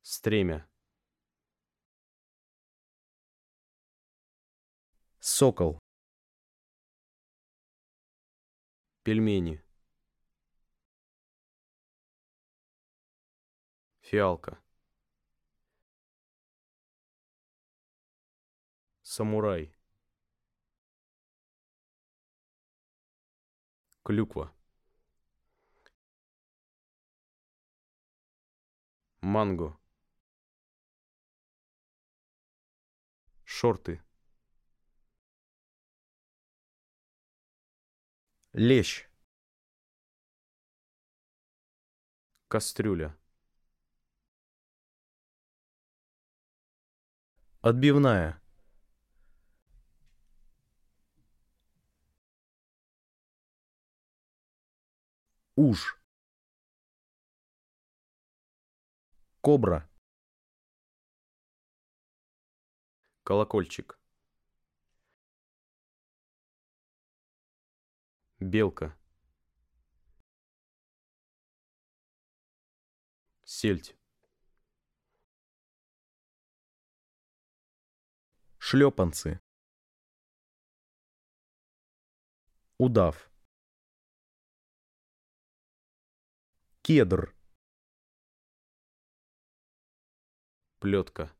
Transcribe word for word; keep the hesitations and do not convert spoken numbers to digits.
Стремя. Сокол. Пельмени. Фиалка. Самурай. Клюква. Манго. Шорты. Лещ. Кастрюля. Отбивная. Уж. Кобра. Колокольчик. Белка. Сельдь. Шлепанцы. Удав. Кедр. Плетка.